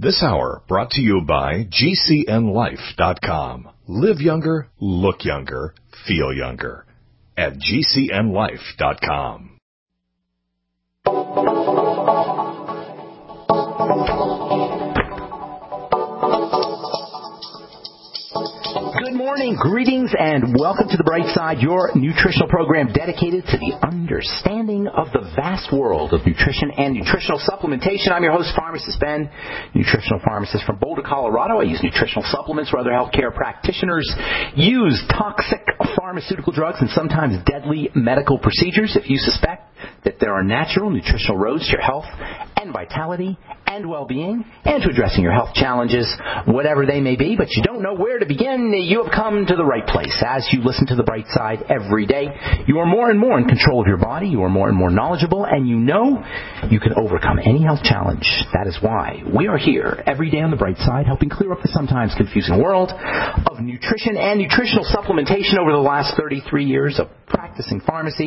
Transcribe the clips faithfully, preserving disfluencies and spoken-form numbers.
This hour brought to you by G C N life dot com. Live younger, look younger, feel younger at G C N life dot com. Good morning, greetings, and welcome to The Bright Side, your nutritional program dedicated to the understanding of the vast world of nutrition and nutritional supplementation. I'm your host, Pharmacist Ben, nutritional pharmacist from Boulder, Colorado. I use nutritional supplements where other healthcare practitioners use toxic pharmaceutical drugs and sometimes deadly medical procedures. If you suspect that there are natural nutritional roads to your health and vitality and well-being and to addressing your health challenges, whatever they may be, but you don't know where to begin, you have come to the right place. As you listen to The Bright Side every day, you are more and more in control of your body, you are more and more knowledgeable, and you know you can overcome any health challenge. That is why we are here every day on The Bright Side, helping clear up the sometimes confusing world of nutrition and nutritional supplementation. Over the last thirty-three years of practicing pharmacy,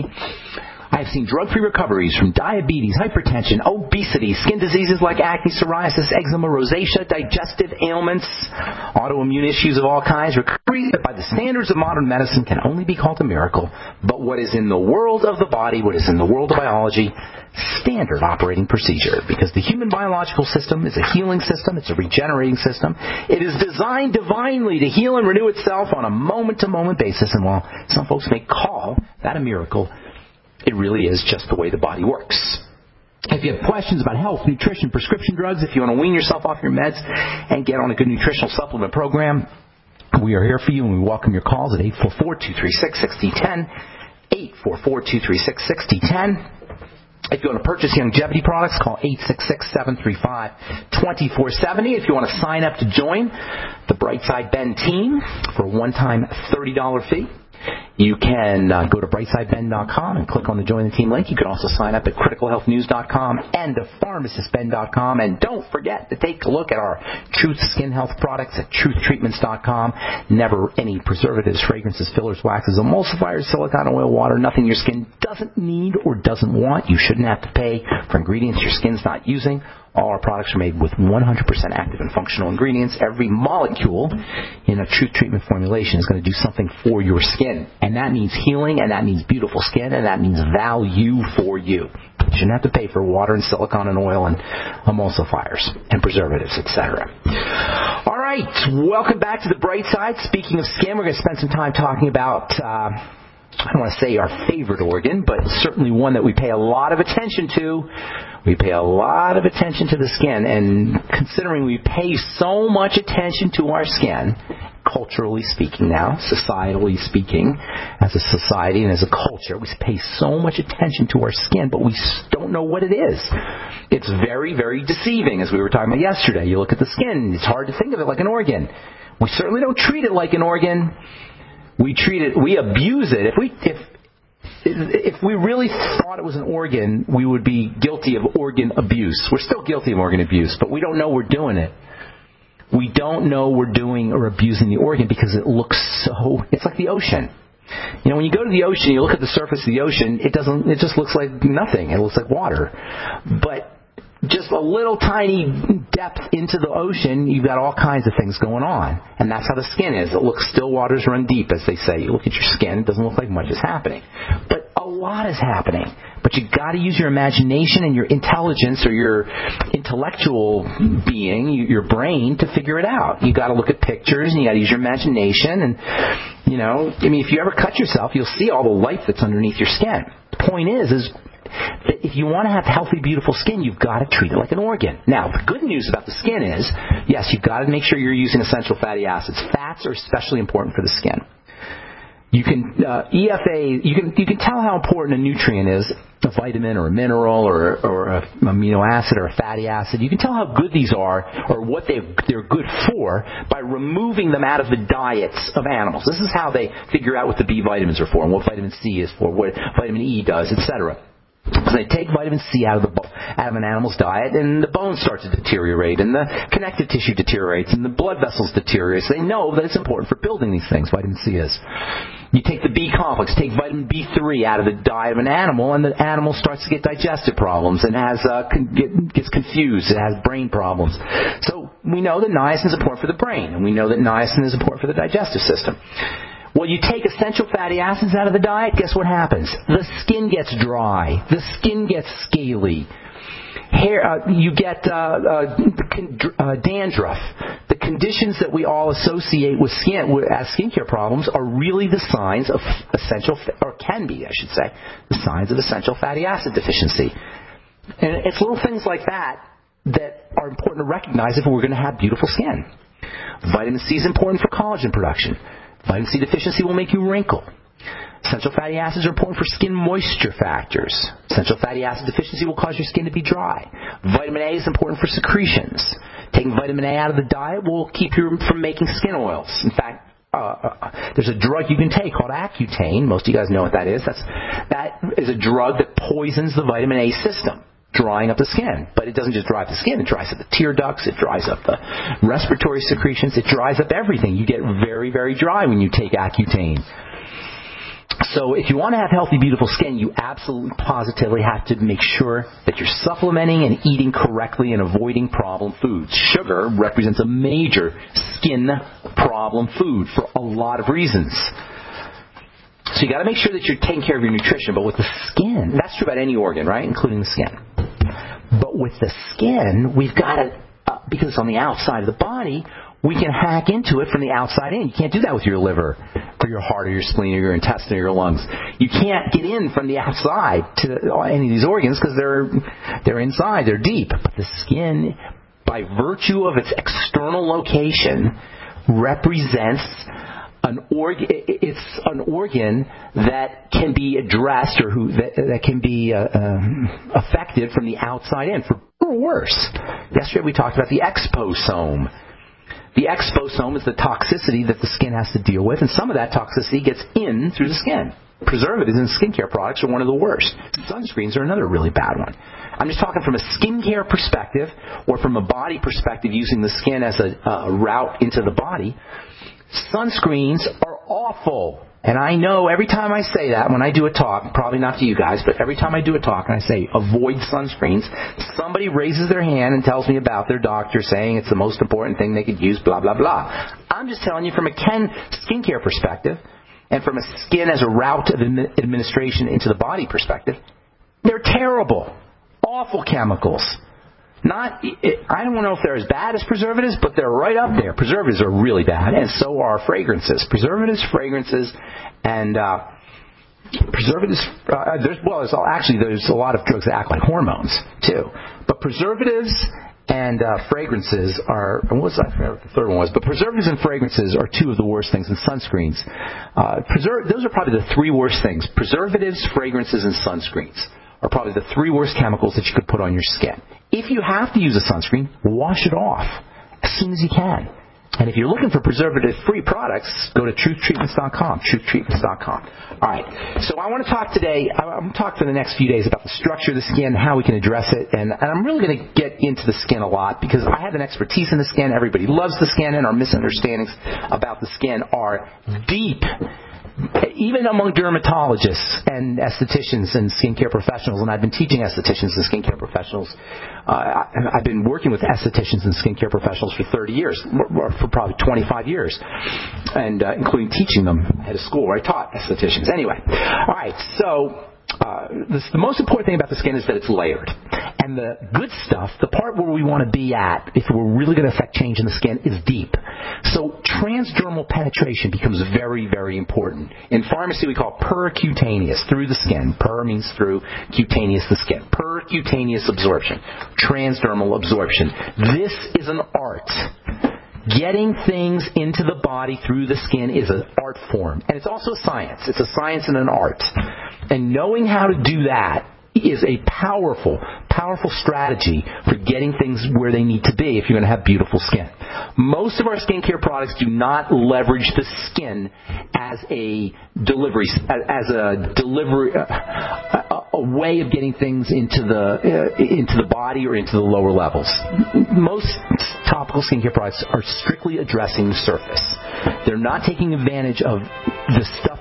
I have seen drug-free recoveries from diabetes, hypertension, obesity, skin diseases like acne, psoriasis, eczema, rosacea, digestive ailments, autoimmune issues of all kinds. Recovery that by the standards of modern medicine can only be called a miracle. But what is in the world of the body, what is in the world of biology, standard operating procedure. Because the human biological system is a healing system. It's a regenerating system. It is designed divinely to heal and renew itself on a moment-to-moment basis. And while some folks may call that a miracle, it really is just the way the body works. If you have questions about health, nutrition, prescription drugs, if you want to wean yourself off your meds and get on a good nutritional supplement program, we are here for you, and we welcome your calls at eight four four, two three six, six zero one zero, eight four four, two three six, six zero one zero. If you want to purchase longevity products, call eight six six, seven three five, two four seven zero. If you want to sign up to join the Brightside Ben team for a one-time thirty dollars fee, you can uh, go to brightside ben dot com and click on the Join the Team link. You can also sign up at critical health news dot com and pharmacist ben dot com. And don't forget to take a look at our Truth Skin Health products at truth treatments dot com. Never any preservatives, fragrances, fillers, waxes, emulsifiers, silicone oil, water, nothing your skin doesn't need or doesn't want. You shouldn't have to pay for ingredients your skin's not using. All our products are made with one hundred percent active and functional ingredients. Every molecule in a Truth Treatment formulation is going to do something for your skin. And that means healing, and that means beautiful skin, and that means value for you. You shouldn't have to pay for water and silicone and oil and emulsifiers and preservatives, et cetera. All right, welcome back to The Bright Side. Speaking of skin, we're going to spend some time talking about, uh, I don't want to say our favorite organ, but certainly one that we pay a lot of attention to. We pay a lot of attention to the skin, and considering we pay so much attention to our skin, culturally speaking now, societally speaking, as a society and as a culture, we pay so much attention to our skin, but we don't know what it is. It's very, very deceiving, as we were talking about yesterday. You look at the skin, it's hard to think of it like an organ. We certainly don't treat it like an organ. We treat it, we abuse it. If we, if, If we really thought it was an organ, we would be guilty of organ abuse. We're still guilty of organ abuse, but we don't know we're doing it. We don't know we're doing or abusing the organ because it looks so, it's like the ocean. You know, when you go to the ocean, you look at the surface of the ocean, it doesn't, it just looks like nothing. It looks like water. But just a little tiny depth into the ocean, you've got all kinds of things going on. And that's how the skin is. It looks, still waters run deep, as they say. You look at your skin, it doesn't look like much is happening. But a lot is happening. But you've got to use your imagination and your intelligence or your intellectual being, your brain, to figure it out. You've got to look at pictures and you've got to use your imagination. And, you know, I mean, if you ever cut yourself, you'll see all the life that's underneath your skin. The point is, is that if you want to have healthy, beautiful skin, you've got to treat it like an organ. Now, the good news about the skin is, yes, you've got to make sure you're using essential fatty acids. Fats are especially important for the skin. You can uh, E F A. You can you can tell how important a nutrient is, a vitamin or a mineral or or a amino acid or a fatty acid. You can tell how good these are or what they they're good for by removing them out of the diets of animals. This is how they figure out what the B vitamins are for and what vitamin C is for, what vitamin E does, et cetera. So they take vitamin C out of the out of an animal's diet, and the bones start to deteriorate, and the connective tissue deteriorates, and the blood vessels deteriorate. So they know that it's important for building these things. Vitamin C is. You take the B complex, take vitamin B three out of the diet of an animal, and the animal starts to get digestive problems and has uh, con- get, gets confused. It has brain problems. So we know that niacin is important for the brain, and we know that niacin is important for the digestive system. Well, you take essential fatty acids out of the diet, guess what happens? The skin gets dry. The skin gets scaly. Hair, uh, you get uh, uh, uh, dandruff. The conditions that we all associate with skin with, as skincare problems are really the signs of essential, or can be, I should say, the signs of essential fatty acid deficiency. And it's little things like that that are important to recognize if we're going to have beautiful skin. Vitamin C is important for collagen production. Vitamin C deficiency will make you wrinkle. Essential fatty acids are important for skin moisture factors. Essential fatty acid deficiency will cause your skin to be dry. Vitamin A is important for secretions. Taking vitamin A out of the diet will keep you from making skin oils. In fact, uh, uh, there's a drug you can take called Accutane. Most of you guys know what that is. That's, that is a drug that poisons the vitamin A system, drying up the skin. But it doesn't just dry up the skin. It dries up the tear ducts. It dries up the respiratory secretions. It dries up everything. You get very, very dry when you take Accutane. So if you want to have healthy, beautiful skin, you absolutely positively have to make sure that you're supplementing and eating correctly and avoiding problem foods. Sugar represents a major skin problem food for a lot of reasons. So you got to make sure that you're taking care of your nutrition. But with the skin, that's true about any organ, right, including the skin. But with the skin, we've got to, uh, because it's on the outside of the body, we can hack into it from the outside in. You can't do that with your liver or your heart or your spleen or your intestine or your lungs. You can't get in from the outside to any of these organs because they're they're inside, they're deep. But the skin, by virtue of its external location, represents an organ. It's an organ that can be addressed or who that, that can be uh, uh, affected from the outside in, for or worse. Yesterday we talked about the exposome. The exposome is the toxicity that the skin has to deal with, and some of that toxicity gets in through the skin. Preservatives in skincare products are one of the worst. Sunscreens are another really bad one. I'm just talking from a skincare perspective or from a body perspective, using the skin as a, a route into the body. Sunscreens are awful. And I know every time I say that, when I do a talk, probably not to you guys, but every time I do a talk and I say avoid sunscreens, somebody raises their hand and tells me about their doctor saying it's the most important thing they could use, blah, blah, blah. I'm just telling you from a Ken skincare perspective and from a skin as a route of administration into the body perspective, they're terrible. Awful chemicals. Not, I don't know if they're as bad as preservatives, but they're right up there. Preservatives are really bad, and so are fragrances. Preservatives, fragrances, and uh, preservatives. Uh, there's, well, there's all, actually there's a lot of drugs that act like hormones too. But preservatives and uh, fragrances are. What was I forget what the third one was? But preservatives and fragrances are two of the worst things, and sunscreens. Uh, preser- those are probably the three worst things: preservatives, fragrances, and sunscreens are probably the three worst chemicals that you could put on your skin. If you have to use a sunscreen, wash it off as soon as you can. And if you're looking for preservative-free products, go to truth treatments dot com, truth treatments dot com. All right, so I want to talk today, I'm going to talk for the next few days about the structure of the skin, how we can address it, and, and I'm really going to get into the skin a lot because I have an expertise in the skin. Everybody loves the skin, and our misunderstandings about the skin are deep. Even among dermatologists and estheticians and skincare professionals, and I've been teaching estheticians and skincare professionals. Uh, I've been working with estheticians and skincare professionals for thirty years, or for probably twenty-five years, and uh, including teaching them at a school where I taught estheticians. Anyway, all right, so uh, this, the most important thing about the skin is that it's layered. And the good stuff, the part where we want to be at, if we're really going to affect change in the skin, is deep. So transdermal penetration becomes very, very important. In pharmacy, we call it percutaneous, through the skin. Per means through, cutaneous, the skin. Percutaneous absorption, transdermal absorption. This is an art. Getting things into the body through the skin is an art form. And it's also a science. It's a science and an art. And knowing how to do that is a powerful, powerful strategy for getting things where they need to be if you're going to have beautiful skin. Most of our skincare products do not leverage the skin as a delivery, as a delivery, a, a way of getting things into the uh, into the body or into the lower levels. Most topical skincare products are strictly addressing the surface. They're not taking advantage of the stuff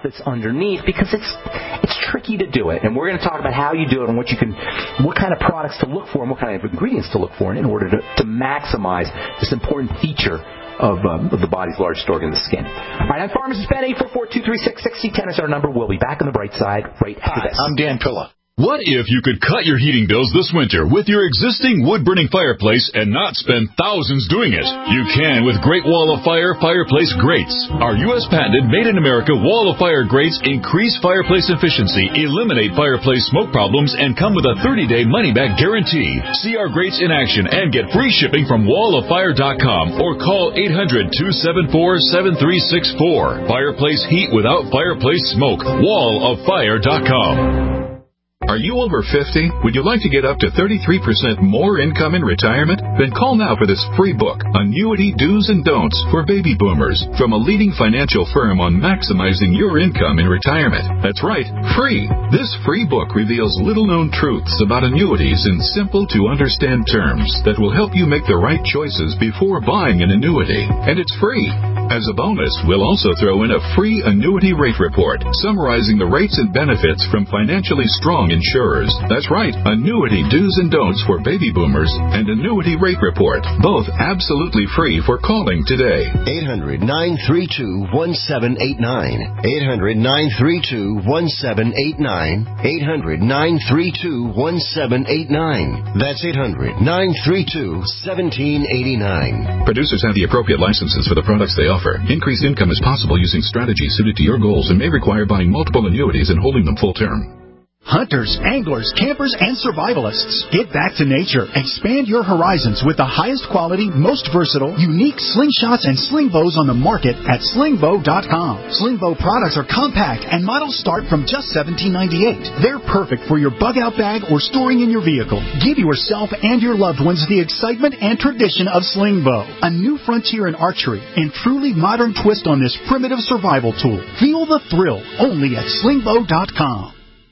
that's underneath, because it's it's tricky to do it. And we're going to talk about how you do it and what you can, what kind of products to look for and what kind of ingredients to look for in order to, to maximize this important feature of, um, of the body's largest organ, the skin. All right, I'm Pharmacist Ben. eight four four, two three six, six zero one zero is our number. We'll be back on the bright side right after Hi, this. I'm Dan Pilla. What if you could cut your heating bills this winter with your existing wood-burning fireplace and not spend thousands doing it? You can with Great Wall of Fire Fireplace Grates. Our U S patented made-in-America Wall of Fire grates increase fireplace efficiency, eliminate fireplace smoke problems, and come with a thirty-day money-back guarantee. See our grates in action and get free shipping from wall of fire dot com or call eight hundred, two seven four, seven three six four. Fireplace heat without fireplace smoke. wall of fire dot com. Are you over fifty? Would you like to get up to thirty-three percent more income in retirement? Then call now for this free book, Annuity Do's and Don'ts for Baby Boomers, from a leading financial firm on maximizing your income in retirement. That's right, free. This free book reveals little-known truths about annuities in simple-to-understand terms that will help you make the right choices before buying an annuity. And it's free. As a bonus, we'll also throw in a free annuity rate report summarizing the rates and benefits from financially strong insurers. That's right, Annuity Do's and Don'ts for Baby Boomers and Annuity Rate Report, both absolutely free for calling today. eight hundred, nine three two, one seven eight nine. eight hundred, nine three two, one seven eight nine. eight hundred, nine three two, one seven eight nine. That's eight hundred, nine three two, one seven eight nine. Producers have the appropriate licenses for the products they offer. Increased income is possible using strategies suited to your goals and may require buying multiple annuities and holding them full term. Hunters, anglers, campers, and survivalists. Get back to nature. Expand your horizons with the highest quality, most versatile, unique slingshots and sling bows on the market at sling bow dot com. Sling bow products are compact and models start from just seventeen ninety-eight. They're perfect for your bug-out bag or storing in your vehicle. Give yourself and your loved ones the excitement and tradition of sling bow, a new frontier in archery and truly modern twist on this primitive survival tool. Feel the thrill only at sling bow dot com.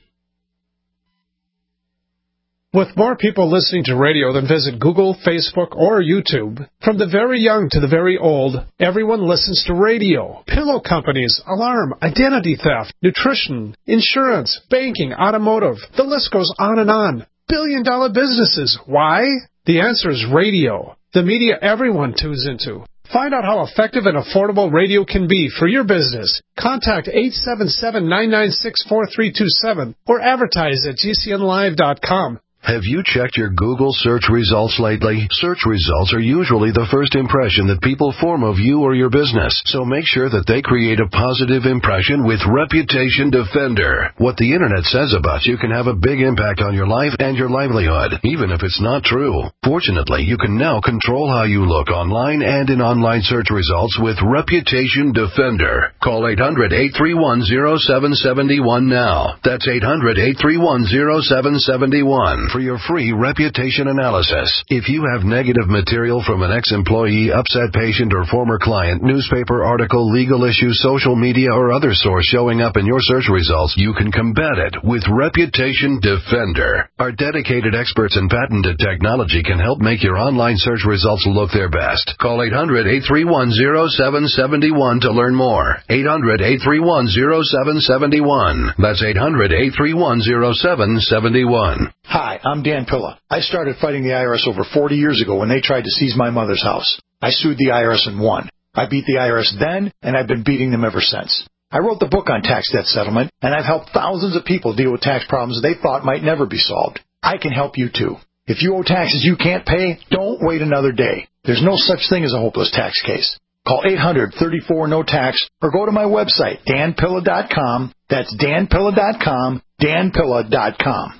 With more people listening to radio than visit Google, Facebook, or YouTube, from the very young to the very old, everyone listens to radio. Pillow companies, alarm, identity theft, nutrition, insurance, banking, automotive. The list goes on and on. Billion dollar businesses. Why? The answer is radio. The media everyone tunes into. Find out how effective and affordable radio can be for your business. Contact eight seven seven, nine nine six, four three two seven or advertise at G C N live dot com. Have you checked your Google search results lately? Search results are usually the first impression that people form of you or your business, so make sure that they create a positive impression with Reputation Defender. What the Internet says about you can have a big impact on your life and your livelihood, even if it's not true. Fortunately, you can now control how you look online and in online search results with Reputation Defender. Call eight hundred, eight three one, zero seven seven one now. That's eight hundred, eight three one, zero seven seven one. For your free reputation analysis. If you have negative material from an ex-employee, upset patient, or former client, newspaper article, legal issue, social media, or other source showing up in your search results, you can combat it with Reputation Defender. Our dedicated experts in patented technology can help make your online search results look their best. Call eight hundred, eight three one, zero seven seven one to learn more. eight hundred, eight three one, zero seven seven one. That's eight hundred, eight three one, zero seven seven one. Hi, I'm Dan Pilla. I started fighting the I R S over forty years ago when they tried to seize my mother's house. I sued the I R S and won. I beat the I R S then, and I've been beating them ever since. I wrote the book on tax debt settlement, and I've helped thousands of people deal with tax problems they thought might never be solved. I can help you too. If you owe taxes you can't pay, don't wait another day. There's no such thing as a hopeless tax case. Call eight hundred, thirty-four, no tax or go to my website, dan pilla dot com. That's dan pilla dot com, dan pilla dot com.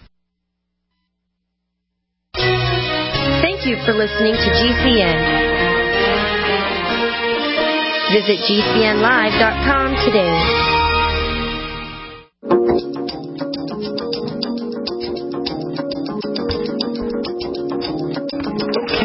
Thank you for listening to G C N. Visit G C N live dot com today. Okay, we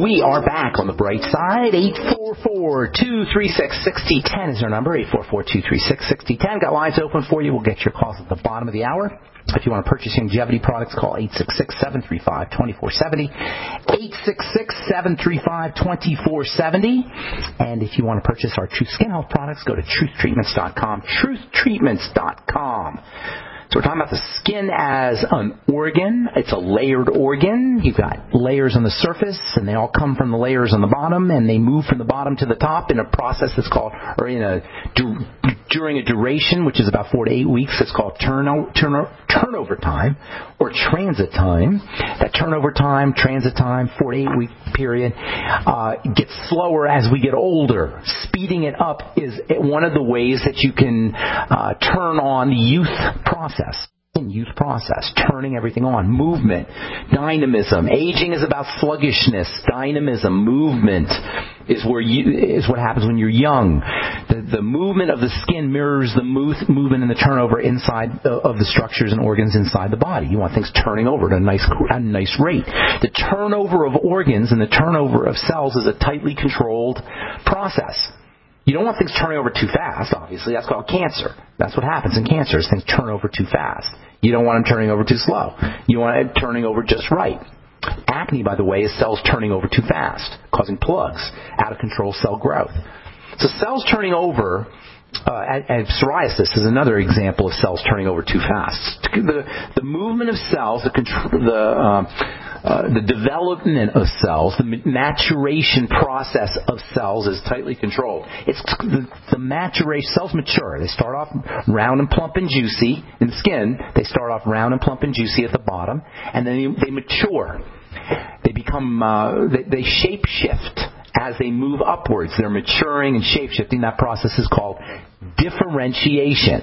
We are back on the bright side. eight four four, two three six, six zero one zero is our number. eight four four, two three six, six zero one zero. Got lines open for you. We'll get your calls at the bottom of the hour. If you want to purchase longevity products, call eight six six, seven three five, two four seven zero. eight six six, seven three five, two four seven zero. And if you want to purchase our Truth Skin Health products, go to truth treatments dot com. truth treatments dot com. So we're talking about the skin as an organ. It's a layered organ. You've got layers on the surface, and they all come from the layers on the bottom, and they move from the bottom to the top in a process that's called, or in a, during a duration, which is about four to eight weeks, it's called turno, turno, turnover time, or transit time. That turnover time, transit time, four to eight week period, uh, gets slower as we get older. Speeding it up is one of the ways that you can uh, turn on the youth process. Youth process, turning everything on, movement, dynamism. Aging is about sluggishness. Dynamism, movement is where you, is what happens when you're young. The, the movement of the skin mirrors the move, movement and the turnover inside of the structures and organs inside the body. You want things turning over at a nice, at a nice rate. The turnover of organs and the turnover of cells is a tightly controlled process. You don't want things turning over too fast, obviously. That's called cancer. That's what happens in cancer, is things turn over too fast. You don't want them turning over too slow. You want it turning over just right. Acne, by the way, is cells turning over too fast, causing plugs, out-of-control cell growth. So cells turning over, uh, and, and psoriasis is another example of cells turning over too fast. The, the movement of cells, the, control, the uh, Uh, the development of cells, the maturation process of cells is tightly controlled. It's the, the maturation, cells mature. They start off round and plump and juicy in the skin. They start off round and plump and juicy at the bottom, and then they, they mature. They become, uh, they, they shape shift as they move upwards. They're maturing and shape shifting. That process is called differentiation.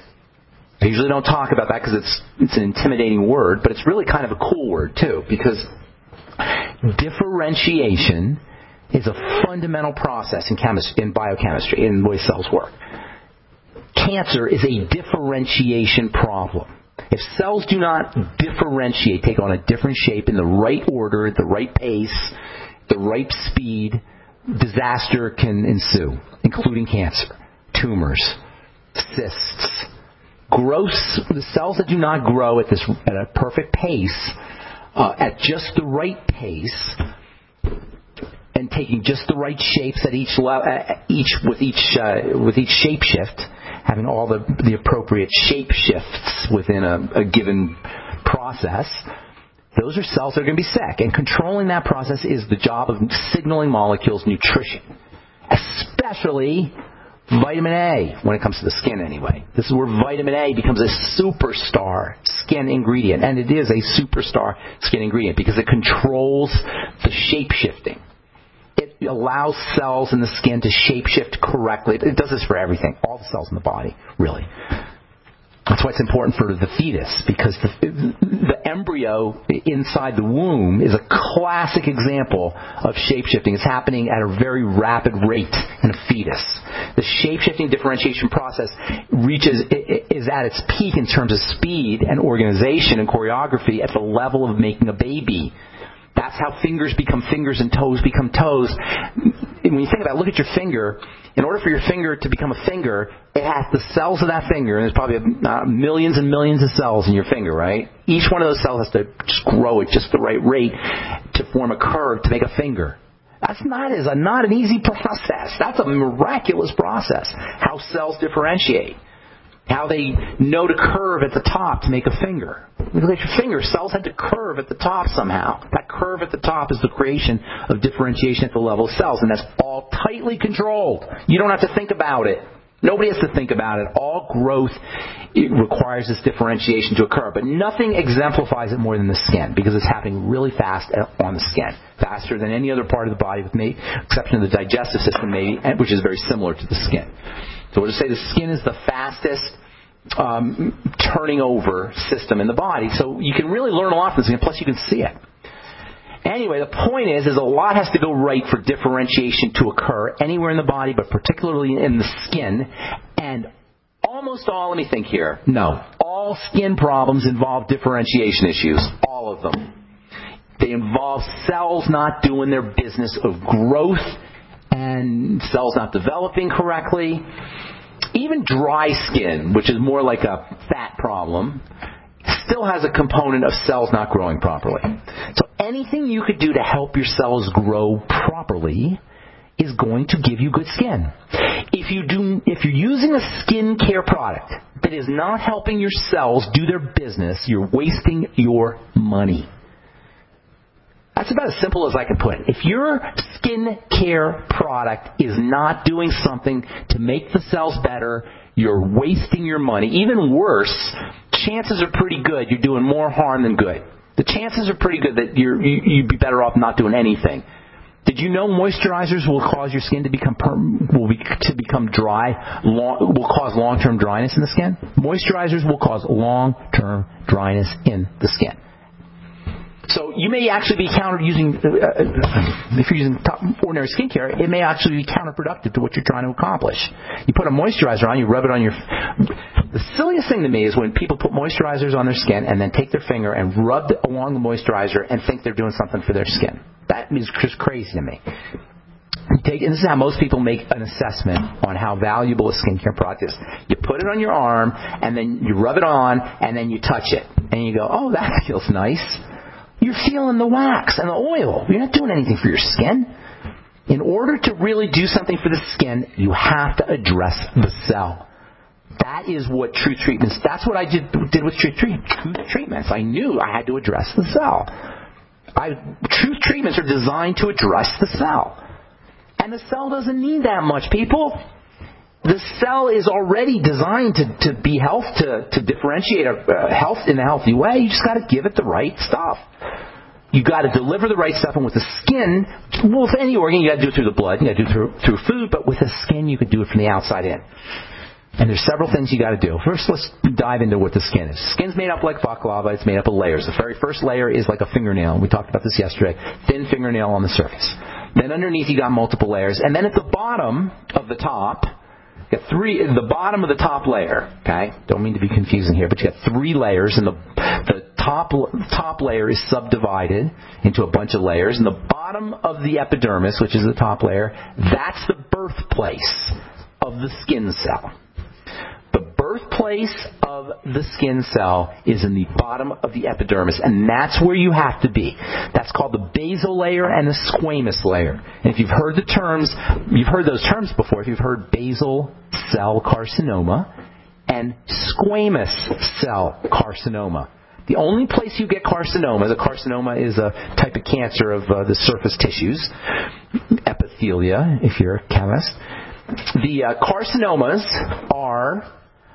I usually don't talk about that because it's it's an intimidating word, but it's really kind of a cool word too, because differentiation is a fundamental process in chemistry, in biochemistry, in the way cells work. Cancer is a differentiation problem. If cells do not differentiate, take on a different shape in the right order, the right pace, the right speed, disaster can ensue, including cancer, tumors, cysts. Growth, the cells that do not grow at this at a perfect pace, uh, at just the right pace, and taking just the right shapes at each level, uh, each with each uh, with each shape shift, having all the the appropriate shape shifts within a, a given process. Those are cells that are going to be sick, and controlling that process is the job of signaling molecules, nutrition, especially vitamin A, when it comes to the skin anyway. This is where vitamin A becomes a superstar skin ingredient. And it is a superstar skin ingredient because it controls the shape-shifting. It allows cells in the skin to shape-shift correctly. It does this for everything, all the cells in the body, really. That's why it's important for the fetus, because the, the embryo inside the womb is a classic example of shape-shifting. It's happening at a very rapid rate in a fetus. The shape-shifting differentiation process reaches is at its peak in terms of speed and organization and choreography at the level of making a baby. That's how fingers become fingers and toes become toes. When you think about it, look at your finger. In order for your finger to become a finger, it has the cells of that finger, and there's probably uh, millions and millions of cells in your finger, right? Each one of those cells has to just grow at just the right rate to form a curve to make a finger. That's not, is a, not an easy process. That's a miraculous process, how cells differentiate. How they know to curve at the top to make a finger. Look at your finger. Cells had to curve at the top somehow. That curve at the top is the creation of differentiation at the level of cells, and that's all tightly controlled. You don't have to think about it. Nobody has to think about it. All growth it requires this differentiation to occur, but nothing exemplifies it more than the skin, because it's happening really fast on the skin, faster than any other part of the body, with the exception of the digestive system, maybe, which is very similar to the skin. So we'll just say the skin is the fastest um, turning over system in the body. So you can really learn a lot from the skin, plus you can see it. Anyway, the point is, is a lot has to go right for differentiation to occur anywhere in the body, but particularly in the skin. And almost all, let me think here, no, all skin problems involve differentiation issues, all of them. They involve cells not doing their business of growth and cells not developing correctly. Even dry skin, which is more like a fat problem, still has a component of cells not growing properly. So anything you could do to help your cells grow properly is going to give you good skin. If you do, if you're using a skin care product that is not helping your cells do their business, you're wasting your money. That's about as simple as I can put it. If your skin care product is not doing something to make the cells better, you're wasting your money. Even worse, chances are pretty good you're doing more harm than good. The chances are pretty good that you're, you, you'd be better off not doing anything. Did you know moisturizers will cause your skin to become perm, will be, to become dry, long, will cause long-term dryness in the skin? Moisturizers will cause long-term dryness in the skin. So you may actually be counter using, uh, if you're using top, ordinary skincare, it may actually be counterproductive to what you're trying to accomplish. You put a moisturizer on, you rub it on your... The silliest thing to me is when people put moisturizers on their skin and then take their finger and rub it along the moisturizer and think they're doing something for their skin. That is just crazy to me. You take, and this is how most people make an assessment on how valuable a skincare product is. You put it on your arm, and then you rub it on, and then you touch it. And you go, oh, that feels nice. You're feeling the wax and the oil. You're not doing anything for your skin. In order to really do something for the skin, you have to address the cell. That is what Truth Treatments, that's what I did, did with Truth Treatments. I knew I had to address the cell. I, Truth Treatments are designed to address the cell. And the cell doesn't need that much, people. The cell is already designed to, to be health, to, to differentiate a, uh, health in a healthy way. You just got to give it the right stuff. You got to deliver the right stuff, and with the skin, well, with any organ, you got to do it through the blood, you got to do it through, through food, but with the skin, you can do it from the outside in. And there's several things you got to do. First, let's dive into what the skin is. Skin's made up like baklava. It's made up of layers. The very first layer is like a fingernail. We talked about this yesterday. Thin fingernail on the surface. Then underneath, you got multiple layers, and then at the bottom of the top. You got three, the bottom of the top layer, okay? Don't mean to be confusing here, but you got three layers, and the the top top layer is subdivided into a bunch of layers, and the bottom of the epidermis, which is the top layer, that's the birthplace of the skin cell. The birthplace of the skin cell is in the bottom of the epidermis, and that's where you have to be. That's called the basal layer and the squamous layer. And if you've heard the terms, you've heard those terms before. If you've heard basal cell carcinoma and squamous cell carcinoma. The only place you get carcinoma, the carcinoma is a type of cancer of uh, the surface tissues, epithelia, if you're a chemist. The uh, carcinomas are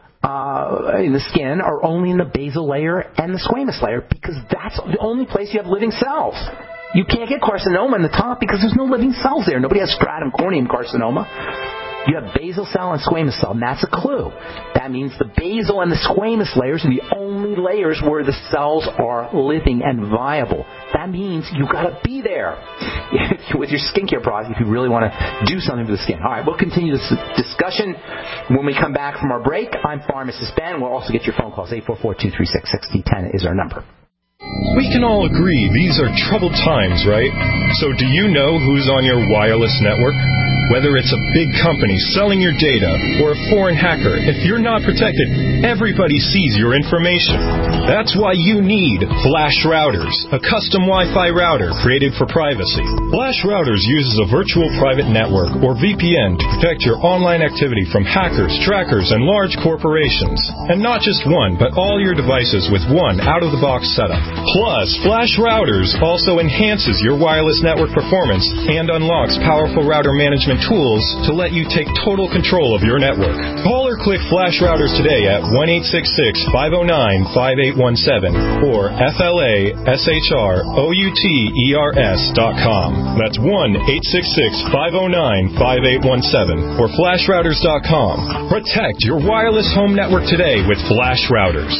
uh, in the skin are only in the basal layer and the squamous layer because that's the only place you have living cells. You can't get carcinoma in the top because there's no living cells there. Nobody has stratum corneum carcinoma. You have basal cell and squamous cell, and that's a clue. That means the basal and the squamous layers are the only layers where the cells are living and viable. That means you've got to be there with your skincare product if you really want to do something for the skin. All right, we'll continue this discussion when we come back from our break. I'm Pharmacist Ben. We'll also get your phone calls. eight four four, two three six, six zero one zero is our number. We can all agree these are troubled times, right? So do you know who's on your wireless network? Whether it's a big company selling your data or a foreign hacker, if you're not protected, everybody sees your information. That's why you need Flash Routers, a custom Wi-Fi router created for privacy. Flash Routers uses a virtual private network, or V P N, to protect your online activity from hackers, trackers, and large corporations. And not just one, but all your devices with one out-of-the-box setup. Plus, Flash Routers also enhances your wireless network performance and unlocks powerful router management tools to let you take total control of your network. Call or click Flash Routers today at one eight six six, five oh nine, five eight one seven or F L A S H R O U T E R S dot com. That's one eight six six, five oh nine, five eight one seven or flash routers dot com. Protect your wireless home network today with Flash Routers.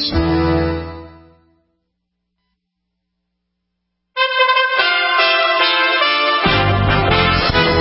U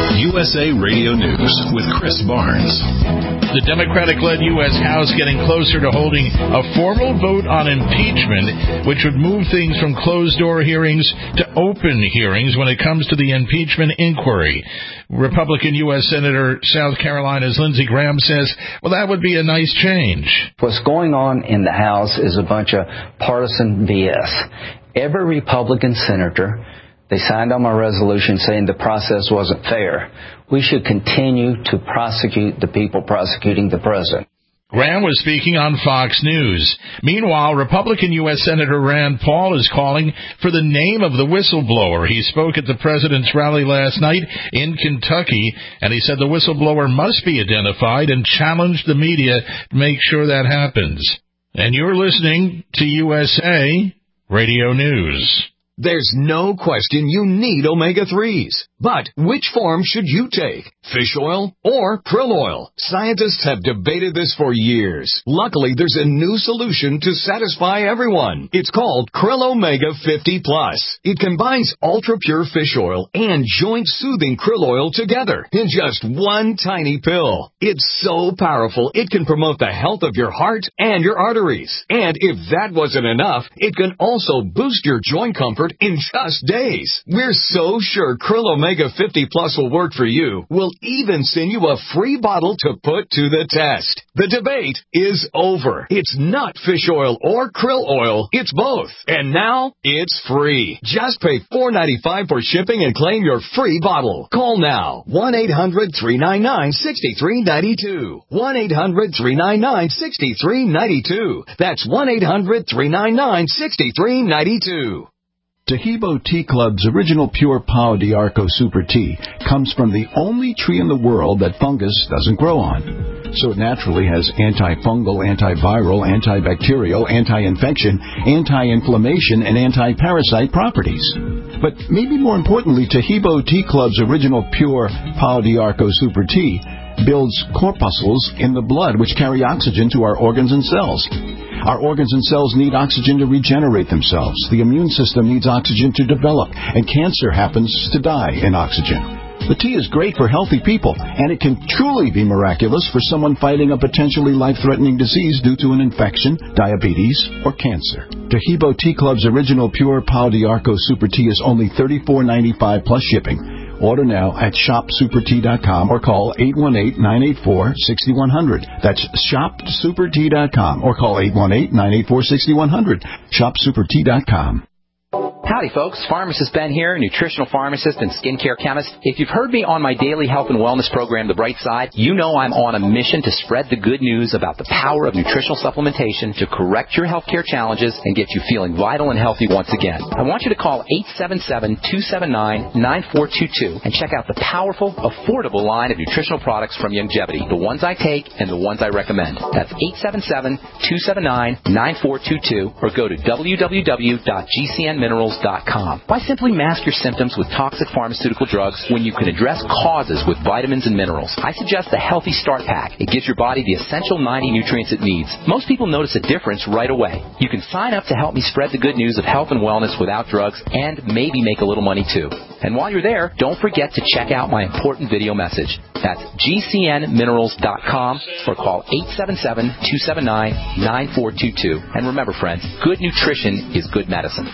S A Radio News with Chris Barnes. The Democratic-led U S House getting closer to holding a formal vote on impeachment, which would move things from closed-door hearings to open hearings when it comes to the impeachment inquiry. Republican U S Senator South Carolina's Lindsey Graham says, well, that would be a nice change. What's going on in the House is a bunch of partisan B S. Every Republican senator, they signed on my resolution saying the process wasn't fair. We should continue to prosecute the people prosecuting the president. Graham was speaking on Fox News. Meanwhile, Republican U S Senator Rand Paul is calling for the name of the whistleblower. He spoke at the president's rally last night in Kentucky, and he said the whistleblower must be identified and challenged the media to make sure that happens. And you're listening to U S A Radio News. There's no question you need omega threes. But which form should you take? Fish oil or krill oil? Scientists have debated this for years. Luckily, there's a new solution to satisfy everyone. It's called Krill Omega fifty plus. It combines ultra-pure fish oil and joint-soothing krill oil together in just one tiny pill. It's so powerful, it can promote the health of your heart and your arteries. And if that wasn't enough, it can also boost your joint comfort in just days. We're so sure Krill Omega fifty plus will work for you. We'll even send you a free bottle to put to the test. The debate is over. It's not fish oil or krill oil. It's both. And now it's free. Just pay four dollars and ninety-five cents for shipping and claim your free bottle. Call now. one eight hundred three nine nine six three nine two. one eight hundred three nine nine six three nine two. That's one eight hundred three nine nine six three nine two. Tahibo Tea Club's original pure Pau d'Arco Super Tea comes from the only tree in the world that fungus doesn't grow on. So it naturally has antifungal, antiviral, antibacterial, anti-infection, anti-inflammation, and anti-parasite properties. But maybe more importantly, Tahibo Tea Club's original pure Pau d'Arco Super Tea builds corpuscles in the blood which carry oxygen to our organs and cells. Our organs and cells need oxygen to regenerate themselves. The immune system needs oxygen to develop, and cancer happens to die in oxygen. The tea is great for healthy people, and it can truly be miraculous for someone fighting a potentially life-threatening disease due to an infection, diabetes, or cancer. Tahibo Tea Club's original pure Pau d'Arco Super Tea is only thirty-four dollars and ninety-five cents plus shipping. Order now at shop super tea dot com or call eight one eight, nine eight four, six one zero zero. That's shop super tea dot com or call eight one eight, nine eight four, six one zero zero. shop super tea dot com. Howdy, folks. Pharmacist Ben here, nutritional pharmacist and skincare chemist. If you've heard me on my daily health and wellness program, The Bright Side, you know I'm on a mission to spread the good news about the power of nutritional supplementation to correct your healthcare challenges and get you feeling vital and healthy once again. I want you to call eight seven seven, two seven nine, nine four two two and check out the powerful, affordable line of nutritional products from Youngevity, the ones I take and the ones I recommend. That's eight seven seven, two seven nine, nine four two two or go to w w w dot g c n minerals dot com. Why simply mask your symptoms with toxic pharmaceutical drugs when you can address causes with vitamins and minerals? I suggest the Healthy Start Pack. It gives your body the essential ninety nutrients it needs. Most people notice a difference right away. You can sign up to help me spread the good news of health and wellness without drugs and maybe make a little money too. And while you're there, don't forget to check out my important video message. That's g c n minerals dot com or call eight seven seven, two seven nine, nine four two two. And remember, friends, good nutrition is good medicine.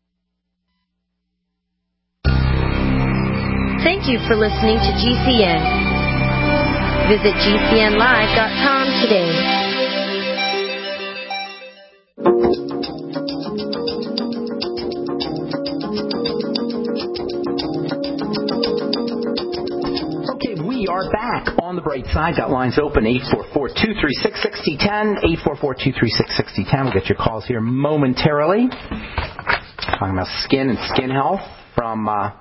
Thank you for listening to G C N. Visit g c n live dot com today. Okay, we are back on The Bright Side. Got lines open, eight four four, two three six, six zero one zero, eight four four, two three six, six zero one zero. We'll get your calls here momentarily. Talking about skin and skin health from... Uh,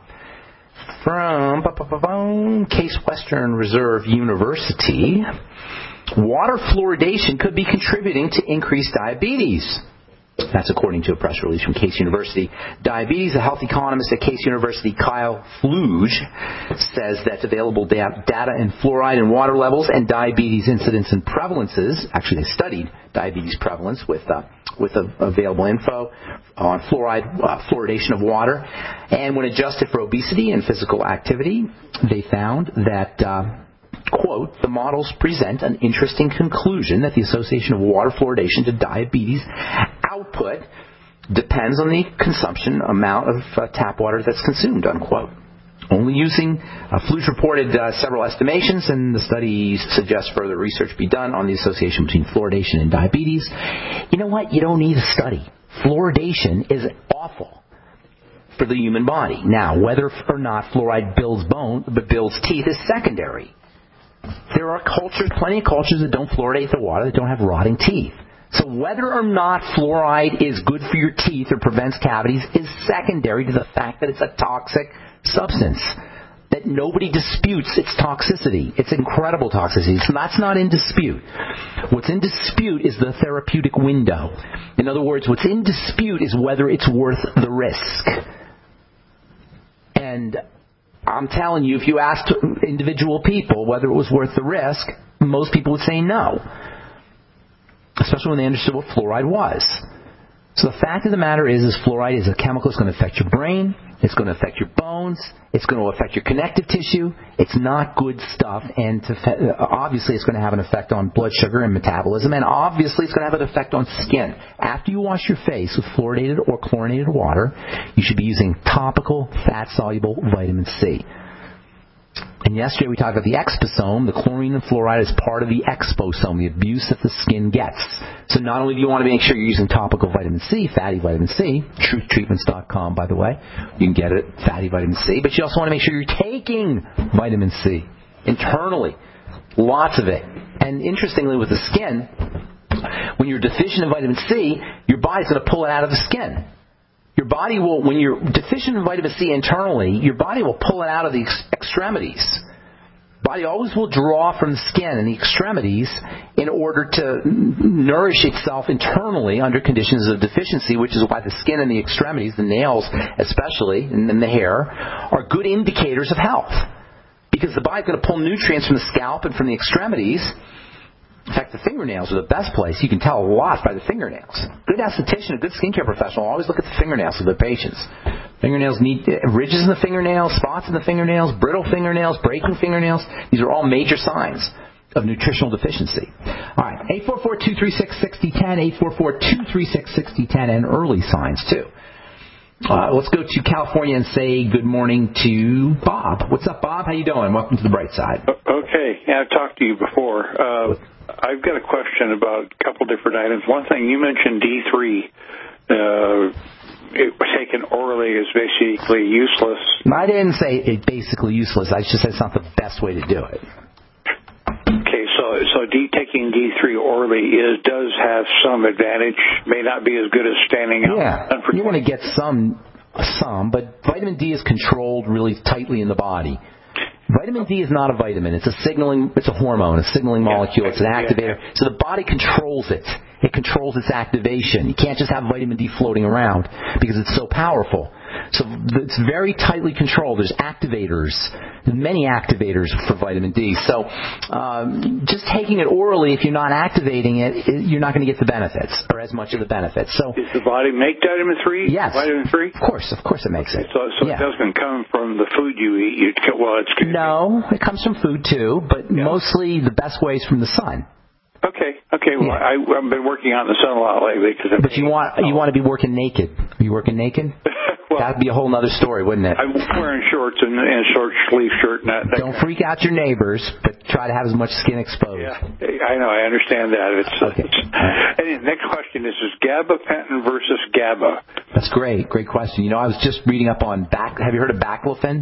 From Case Western Reserve University, water fluoridation could be contributing to increased diabetes. That's according to a press release from Case University. Diabetes, a health economist at Case University, Kyle Fluge, says that available da- data in fluoride and water levels and diabetes incidence and prevalences, actually they studied diabetes prevalence with uh, with uh, available info on fluoride, uh, fluoridation of water. And when adjusted for obesity and physical activity, they found that... Uh, quote, the models present an interesting conclusion that the association of water fluoridation to diabetes output depends on the consumption amount of uh, tap water that's consumed, unquote. Only using, uh, Fluge reported uh, several estimations, and the studies suggest further research be done on the association between fluoridation and diabetes. You know what? You don't need a study. Fluoridation is awful for the human body. Now, whether or not fluoride builds bone, but builds teeth is secondary. There are cultures, plenty of cultures that don't fluoridate the water that don't have rotting teeth. So whether or not fluoride is good for your teeth or prevents cavities is secondary to the fact that it's a toxic substance. That nobody disputes its toxicity. It's incredible toxicity. So that's not in dispute. What's in dispute is the therapeutic window. In other words, what's in dispute is whether it's worth the risk. And I'm telling you, if you asked individual people whether it was worth the risk, most people would say no. Especially when they understood what fluoride was. So the fact of the matter is, is fluoride is a chemical that's going to affect your brain. It's going to affect your bones. It's going to affect your connective tissue. It's not good stuff. And to fe- obviously it's going to have an effect on blood sugar and metabolism. And obviously it's going to have an effect on skin. After you wash your face with fluoridated or chlorinated water, you should be using topical fat-soluble vitamin C. And yesterday we talked about the exposome. The chlorine and fluoride is part of the exposome, the abuse that the skin gets. So not only do you want to make sure you're using topical vitamin C, fatty vitamin C, truth treatments dot com, by the way. You can get it, fatty vitamin C. But you also want to make sure you're taking vitamin C internally. Lots of it. And interestingly, with the skin, when you're deficient in vitamin C, your body's going to pull it out of the skin. Your body will, when you're deficient in vitamin C internally, your body will pull it out of the ex- extremities. Body always will draw from the skin and the extremities in order to nourish itself internally under conditions of deficiency, which is why the skin and the extremities, the nails especially, and then the hair, are good indicators of health. Because the body's going to pull nutrients from the scalp and from the extremities. In fact, the fingernails are the best place. You can tell a lot by the fingernails. Good esthetician, a good skincare professional always look at the fingernails of their patients. Fingernails need ridges in the fingernails, spots in the fingernails, brittle fingernails, breaking fingernails. These are all major signs of nutritional deficiency. All right, eight four four, two three six, six zero one zero, eight four four, two three six, six zero one zero, and early signs, too. Uh, let's go to California and say good morning to Bob. What's up, Bob? How you doing? Welcome to the Bright Side. Okay. Yeah, I've talked to you before. Uh, I've got a question about a couple different items. One thing, you mentioned D three. Uh, it was taken orally is basically useless. I didn't say it's basically useless. I just said it's not the best way to do it. Okay, so so D, taking D three orally is does have some advantage. May not be as good as standing out. Yeah, you're going to get some, some, but vitamin D is controlled really tightly in the body. Vitamin D is not a vitamin. It's a signaling, it's a hormone, a signaling molecule. It's an activator. So the body controls it. It controls its activation. You can't just have vitamin D floating around because it's so powerful. So it's very tightly controlled. There's activators, many activators for vitamin D. So um, just taking it orally, if you're not activating it, you're not going to get the benefits or as much of the benefits. So does the body make vitamin three? Yes. Vitamin three? Of course, of course it makes it. So, so yeah. It doesn't come from the food you eat. You, well, it's good. No, it comes from food too, but yeah. Mostly the best way is from the sun. Okay, okay. Well, yeah. I, I've been working out in the sun a lot lately. Cause but you want oh. you want to be working naked. Are you working naked? Well, that'd be a whole other story, wouldn't it? I'm wearing shorts and, and a short sleeve shirt. And that, that Don't freak out your neighbors, but try to have as much skin exposed. Yeah, I know. I understand that. It's, okay. It's, and the next question is, is gabapentin versus GABA? That's great. Great question. You know, I was just reading up on back. Have you heard of baclofen?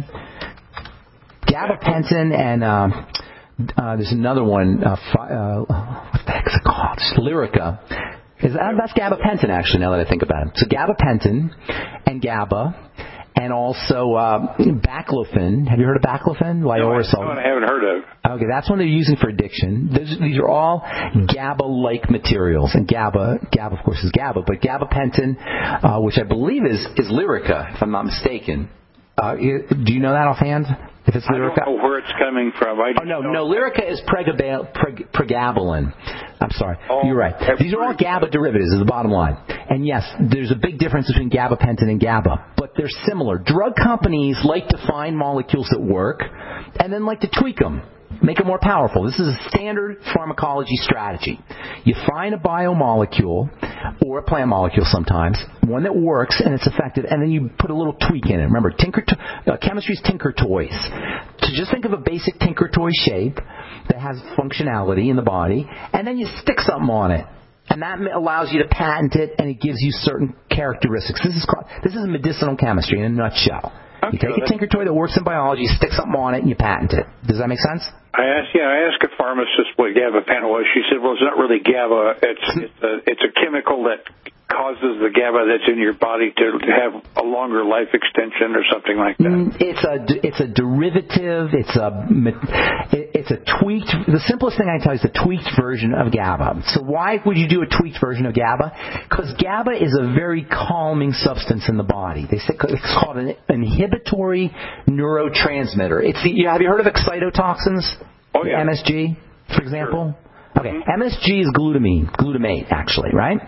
Gabapentin and um, uh, there's another one. Uh, fi- uh, what the heck is it called? It's Lyrica. Is that, that's gabapentin, actually, now that I think about it. So gabapentin and GABA and also uh, baclofen. Have you heard of baclofen? Lioresal. No, I haven't heard of. Okay, that's one they're using for addiction. These, these are all GABA-like materials, and GABA, GABA of course is GABA, but gabapentin, uh, which I believe is is Lyrica, if I'm not mistaken. Uh, do you know that offhand? If it's Lyrica? I don't know where it's coming from. I oh, no, no, Lyrica is pregabal, preg, pregabalin. I'm sorry. Oh, You're right. These are all GABA derivatives is the bottom line. And yes, there's a big difference between gabapentin and GABA, but they're similar. Drug companies like to find molecules that work and then like to tweak them, make them more powerful. This is a standard pharmacology strategy. You find a biomolecule or a plant molecule sometimes, one that works and it's effective, and then you put a little tweak in it. Remember, tinker to- uh, chemistry's tinker toys. So just think of a basic tinker toy shape that has functionality in the body, and then you stick something on it. And that allows you to patent it, and it gives you certain characteristics. This is called, this is medicinal chemistry in a nutshell. Okay, you take a tinker toy that works in biology, you stick something on it, and you patent it. Does that make sense? I asked, yeah, I asked a pharmacist what gabapentin was. She said, well, it's not really GABA. It's it's a, it's a chemical that causes the GABA that's in your body to have a longer life extension or something like that. It's a it's a derivative. It's a it's a tweaked. The simplest thing I can tell you is a tweaked version of GABA. So why would you do a tweaked version of GABA? Because GABA is a very calming substance in the body. They say it's called an inhibitory neurotransmitter. It's the, have you heard of excitotoxins? Oh yeah. M S G, for example. Sure. Okay, M S G is glutamine, glutamate actually, right?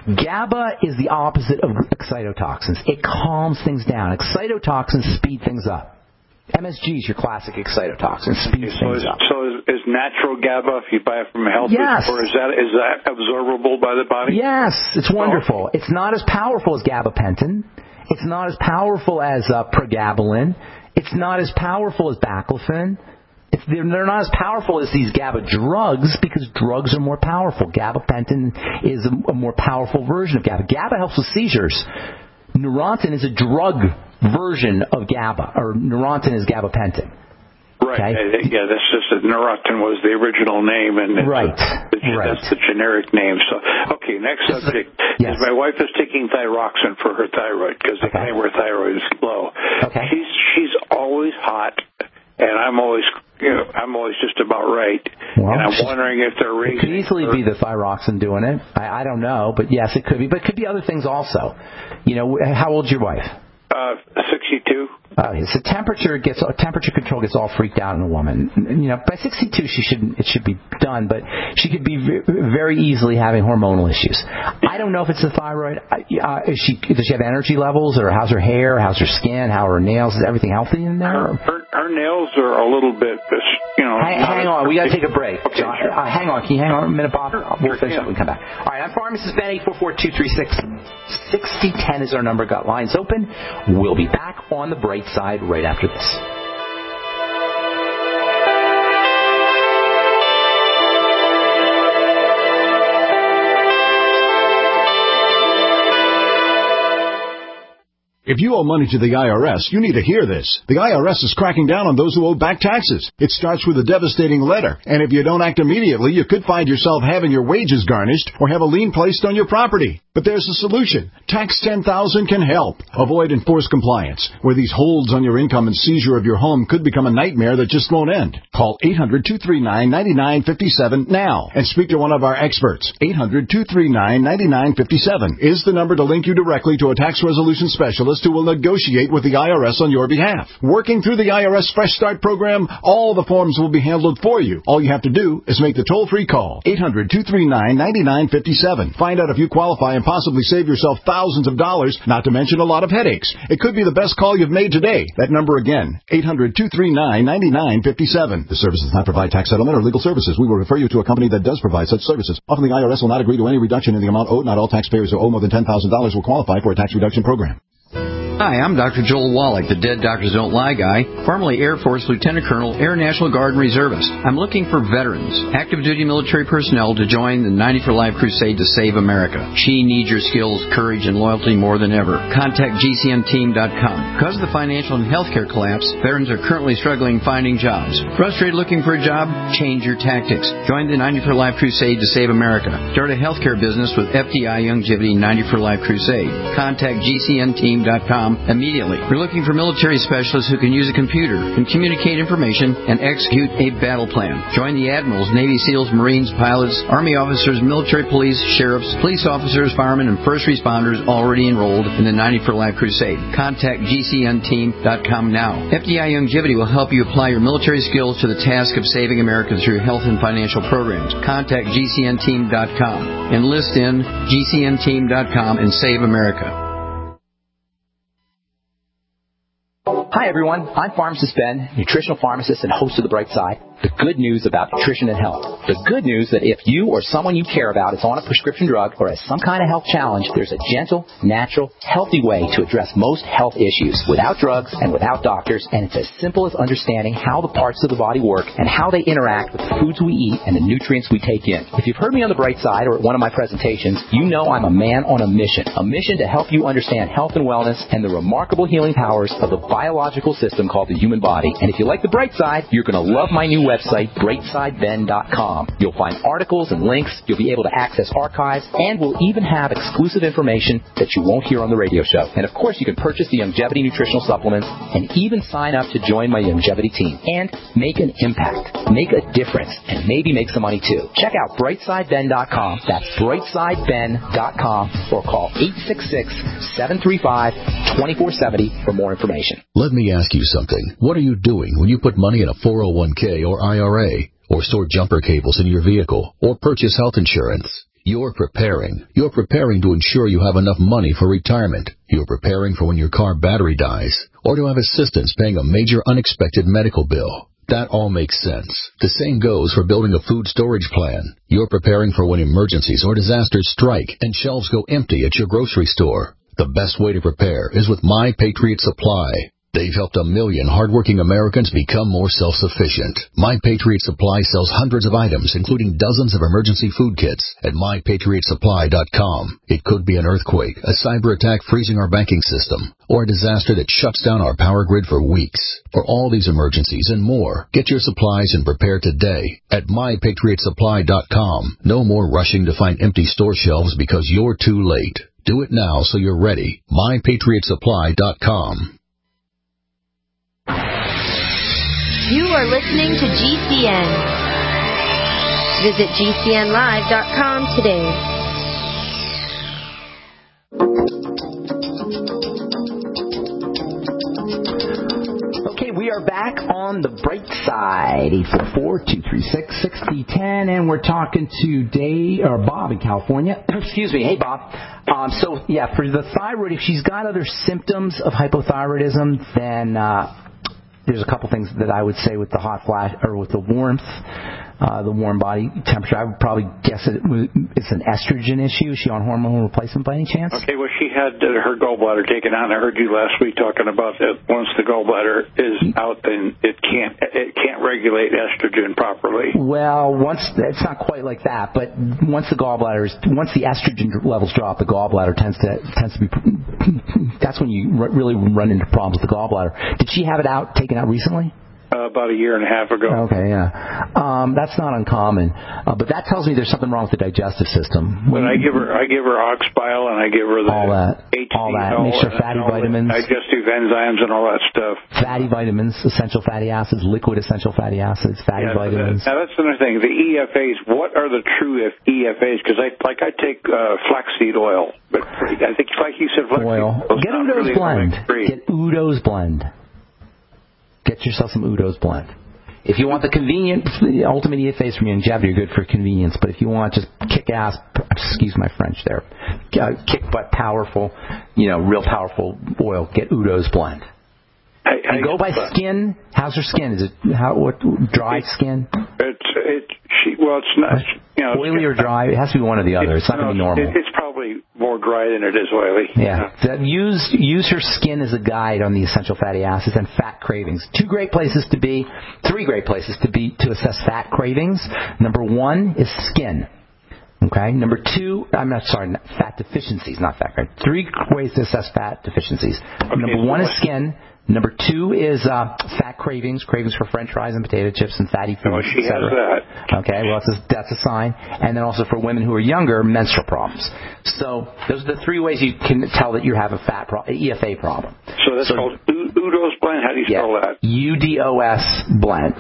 GABA is the opposite of excitotoxins. It calms things down. Excitotoxins speed things up. M S G is your classic excitotoxin. Speeds so things is, up. So is, is natural GABA, if you buy it from a health yes. food store, is that is that absorbable by the body? Yes, it's wonderful. Oh. It's not as powerful as gabapentin. It's not as powerful as uh, pregabalin. It's not as powerful as baclofen. It's, they're, they're not as powerful as these GABA drugs because drugs are more powerful. Gabapentin is a, a more powerful version of GABA. GABA helps with seizures. Neurontin is a drug version of GABA, or Neurontin is gabapentin. Right. Okay? Yeah, that's just that Neurontin was the original name, and it's right. A, it's, right. that's the generic name. So, okay, next this subject. A, yes. Is my wife is taking thyroxine for her thyroid because they okay. claim her thyroid is low. Okay. She's she's always hot, and I'm always you know I'm always just about right. Well, and I'm wondering if they're raising. It could easily her. be the thyroxine doing it. I, I don't know, but yes, it could be. But it could be other things also. You know, how old's your wife? Uh, sixty-two. Uh, so temperature gets temperature control gets all freaked out in a woman. You know, by sixty-two, she should it should be done, but she could be very easily having hormonal issues. I don't know if it's the thyroid. Uh, is she does she have energy levels, or how's her hair, how's her skin, how are her nails? Is everything healthy in there? Her, her, her nails are a little bit, you know. Hang, hang on, we got to take a break. Okay, John, sure. uh, hang on, can you hang on a minute, Bob? We'll finish yeah. up and come back. All right, I'm Pharmacist Ben. eight four four, two three six, six zero one zero is our number. Got lines open. We'll be back on the bright side right after this. If you owe money to the I R S, you need to hear this. The I R S is cracking down on those who owe back taxes. It starts with a devastating letter, and if you don't act immediately, you could find yourself having your wages garnished or have a lien placed on your property. But there's a solution. Tax ten thousand can help. Avoid enforced compliance, where these holds on your income and seizure of your home could become a nightmare that just won't end. Call eight hundred, two three nine, nine nine five seven now and speak to one of our experts. eight hundred, two three nine, nine nine five seven is the number to link you directly to a tax resolution specialist who will negotiate with the I R S on your behalf. Working through the I R S Fresh Start program, all the forms will be handled for you. All you have to do is make the toll-free call. eight hundred, two three nine, nine nine five seven. Find out if you qualify and possibly save yourself thousands of dollars, not to mention a lot of headaches. It could be the best call you've made today. That number again, eight hundred, two three nine, nine nine five seven. The service does not provide tax settlement or legal services. We will refer you to a company that does provide such services. Often the I R S will not agree to any reduction in the amount owed. Not all taxpayers who owe more than ten thousand dollars will qualify for a tax reduction program. Hi, I'm Doctor Joel Wallach, the Dead Doctors Don't Lie guy, formerly Air Force Lieutenant Colonel, Air National Guard and Reservist. I'm looking for veterans, active duty military personnel to join the ninety for Life crusade to save America. She needs your skills, courage, and loyalty more than ever. Contact G C N team dot com. Because of the financial and healthcare collapse, veterans are currently struggling finding jobs. Frustrated looking for a job? Change your tactics. Join the ninety for Life crusade to save America. Start a healthcare business with F D I Longevity ninety for Life crusade. Contact G C N team dot com. com immediately. We're looking for military specialists who can use a computer, can communicate information, and execute a battle plan. Join the admirals, Navy SEALs, Marines, pilots, Army officers, military police, sheriffs, police officers, firemen, and first responders already enrolled in the ninety for Life Crusade. Contact G C N team dot com now. F D I Longevity will help you apply your military skills to the task of saving America through health and financial programs. Contact G C N team dot com. Enlist in G C N team dot com and save America. Hi everyone, I'm Pharmacist Ben, nutritional pharmacist and host of The Bright Side. The good news about nutrition and health. The good news that if you or someone you care about is on a prescription drug or has some kind of health challenge, there's a gentle, natural, healthy way to address most health issues without drugs and without doctors, and it's as simple as understanding how the parts of the body work and how they interact with the foods we eat and the nutrients we take in. If you've heard me on The Bright Side or at one of my presentations, you know I'm a man on a mission, a mission to help you understand health and wellness and the remarkable healing powers of the biological system called the human body. And if you like The Bright Side, you're going to love my new website, bright side ben dot com. You'll find articles and links, you'll be able to access archives, and we'll even have exclusive information that you won't hear on the radio show. And of course, you can purchase the Longevity nutritional supplements and even sign up to join my Longevity team and make an impact, make a difference, and maybe make some money too. Check out bright side ben dot com. That's bright side ben dot com or call eight six six, seven three five, two four seven zero for more information. Let me ask you something. What are you doing when you put money in a four oh one k or I R A, or store jumper cables in your vehicle, or purchase health insurance? You're preparing. You're preparing to ensure you have enough money for retirement. You're preparing for when your car battery dies, or to have assistance paying a major unexpected medical bill. That all makes sense. The same goes for building a food storage plan. You're preparing for when emergencies or disasters strike and shelves go empty at your grocery store. The best way to prepare is with My Patriot Supply. They've helped a million hardworking Americans become more self-sufficient. My Patriot Supply sells hundreds of items, including dozens of emergency food kits at my patriot supply dot com. It could be an earthquake, a cyber attack freezing our banking system, or a disaster that shuts down our power grid for weeks. For all these emergencies and more, get your supplies and prepare today at my patriot supply dot com. No more rushing to find empty store shelves because you're too late. Do it now so you're ready. my patriot supply dot com. You are listening to G C N. Visit G C N live dot com today. Okay, we are back on The Bright Side, eight four four, two three six, six zero one zero, and we're talking to Dave, or Bob in California. Excuse me. Hey, Bob. Um, so, yeah, for the thyroid, if she's got other symptoms of hypothyroidism, then uh, there's a couple things that I would say with the hot flash, or with the warmth, uh, the warm body temperature. I would probably guess it, it's an estrogen issue. Is she on hormonal replacement by any chance? Okay, well, she had uh, her gallbladder taken out. I heard you last week talking about that. Once the gallbladder is out, then it can't it can't regulate estrogen properly. Well, once it's not quite like that, but once the gallbladder is, once the estrogen levels drop, the gallbladder tends to tends to be. That's when you r- really run into problems with the gallbladder. Did she have it out taken out recently? Uh, about a year and a half ago. Okay, yeah. Um, that's not uncommon. Uh, but that tells me there's something wrong with the digestive system. But I give her I give her ox bile and I give her the all that. H D L all that. Make sure fatty vitamins. Digestive enzymes and all that stuff. Fatty vitamins, essential fatty acids, liquid essential fatty acids, fatty yeah, vitamins. That, now that's another thing. The E F As, what are the true E F As? Because I, like I take uh, flaxseed oil. But I think, like you said, flaxseed oil. Get Udo's really blend. Get Udo's blend. Get yourself some Udo's blend. If you want the convenient, the ultimate E F As from longevity are good for convenience. But if you want just kick-ass, excuse my French there, uh, kick-butt powerful, you know, real powerful oil, get Udo's blend. I, I, you go by skin. How's her skin? Is it how what dry skin? It's it. She well, it's not. You know, oily or dry? It has to be one or the other. It's not no, going to be normal. It, it's probably more dry than it is oily. Yeah. yeah. Use use her skin as a guide on the essential fatty acids and fat cravings. Two great places to be. Three great places to be to assess fat cravings. Number one is skin. Okay. Number two, I'm not sorry, fat deficiencies, not fat cravings. Three ways to assess fat deficiencies. Okay, Number one is skin. Number two is uh, fat cravings, cravings for French fries and potato chips and fatty foods. Oh, she et has cetera. that. Okay, well, that's a, that's a sign. And then also for women who are younger, menstrual problems. So those are the three ways you can tell that you have a fat pro- E F A problem. So that's so, called U- Udo's blend? How do you yeah, spell that? U D O S blend.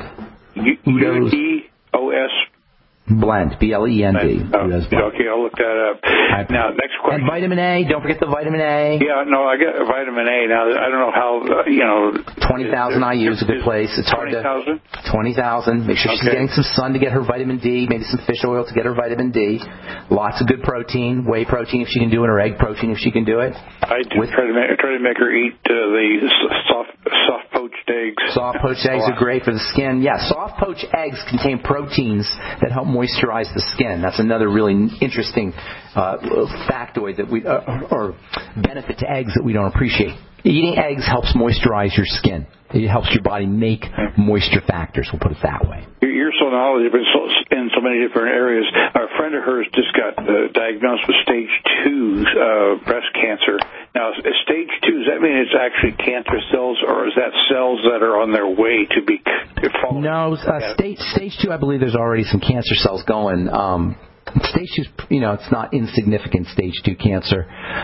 U D O S Blend, B L E N D. Oh, okay, I'll look that up. I, now, next question. And vitamin A, don't forget the vitamin A. Yeah, no, I got vitamin A. Now, I don't know how, uh, you know. twenty thousand I U is a good place. It's hard to. twenty thousand? twenty thousand. Make sure okay. she's getting some sun to get her vitamin D, maybe some fish oil to get her vitamin D. Lots of good protein, whey protein if she can do it, or egg protein if she can do it. I do With, try, to make, try to make her eat uh, the soft, soft poached eggs. Soft poached eggs are great for the skin. Yeah, soft poached eggs contain proteins that help moisturize the skin. That's another really interesting uh, factoid that we, uh, or benefit to eggs that we don't appreciate. Eating eggs helps moisturize your skin. It helps your body make moisture factors. We'll put it that way. You're so knowledgeable in so many different areas. A friend of hers just got uh, diagnosed with stage two uh, breast cancer. Now, stage two, does that mean it's actually cancer cells, or is that cells that are on their way to be falling? No, uh, stage stage two, I believe there's already some cancer cells going. Um, Stage two, you know, it's not insignificant stage two cancer.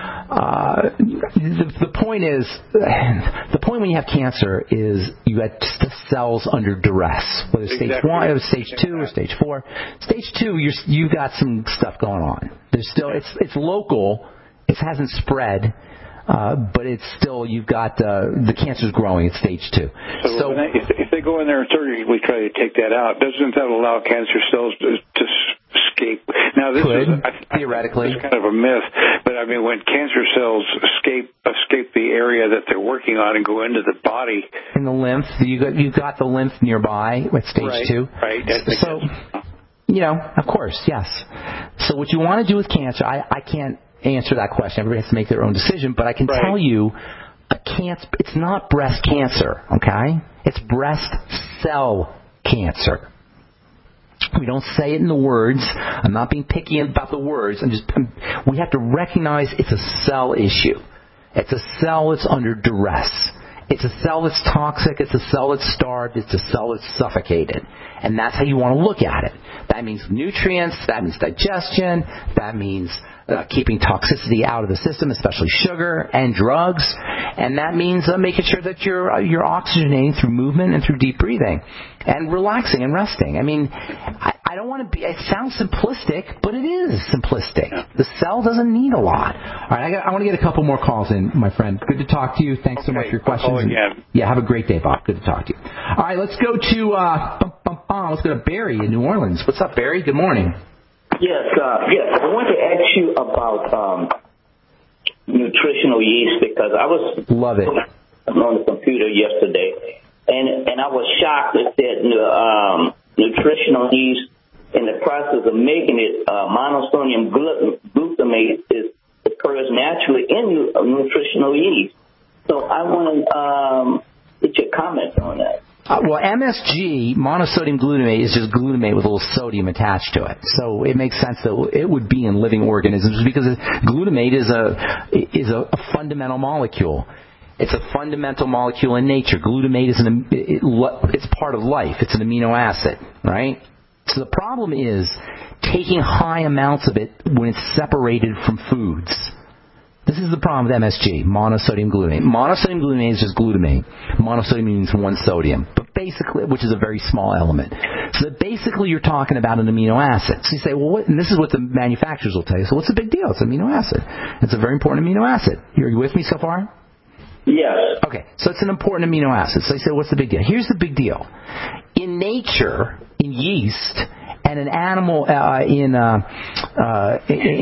Uh, the, the point is, the point when you have cancer is you got cells under duress, whether it's stage exactly. one, or stage two, or stage four. Stage two, you're, you've got some stuff going on. There's still, it's it's local. It hasn't spread. Uh, but it's still, you've got, uh, the cancer's growing at stage two. So, so they, if, if they go in there and surgically try to take that out, doesn't that allow cancer cells to, to escape? Now, this could, is I, theoretically. I, it's kind of a myth, but I mean, when cancer cells escape escape the area that they're working on and go into the body. In the lymph, you got, you've got the lymph nearby at stage right, two. Right, right. So, you know, of course, yes. So what you want to do with cancer, I, I can't answer that question. Everybody has to make their own decision, but I can right. tell you, a cancer, it's not breast cancer, okay? It's breast cell cancer. We don't say it in the words. I'm not being picky about the words. I'm just. I'm, we have to recognize it's a cell issue. It's a cell that's under duress. It's a cell that's toxic. It's a cell that's starved. It's a cell that's suffocated. And that's how you want to look at it. That means nutrients. That means digestion. That means uh, keeping toxicity out of the system, especially sugar and drugs. And that means uh, making sure that you're, uh, you're oxygenating through movement and through deep breathing and relaxing and resting. I mean, I, I don't want to be, it sounds simplistic, but it is simplistic. The cell doesn't need a lot. All right, I, got, I want to get a couple more calls in, my friend. Good to talk to you. Thanks okay, so much for your questions. I'll call again. Yeah, have a great day, Bob. Good to talk to you. All right, let's go to uh, bum, bum, bum. let's go to Barry in New Orleans. What's up, Barry? Good morning. Yes, uh, yes. I want to ask you about um, nutritional yeast because I was love it on the computer yesterday, and and I was shocked that that um, nutritional yeast, in the process of making it, uh, monosodium glutamate is occurs naturally in nutritional yeast. So I want to um, get your comments on that. Uh, well, M S G, monosodium glutamate, is just glutamate with a little sodium attached to it. So it makes sense that it would be in living organisms because glutamate is a is a, a fundamental molecule. It's a fundamental molecule in nature. Glutamate is an it, it's part of life. It's an amino acid, right? So the problem is taking high amounts of it when it's separated from foods. This is the problem with M S G, monosodium glutamate. Monosodium glutamate is just glutamate. Monosodium means one sodium, but basically, which is a very small element. So that basically you're talking about an amino acid. So you say, well, what, and this is what the manufacturers will tell you. So what's the big deal? It's an amino acid. It's a very important amino acid. Are you with me so far? Yes. Okay, so it's an important amino acid. So you say, what's the big deal? Here's the big deal. In nature, in yeast, and an animal uh, in uh, uh,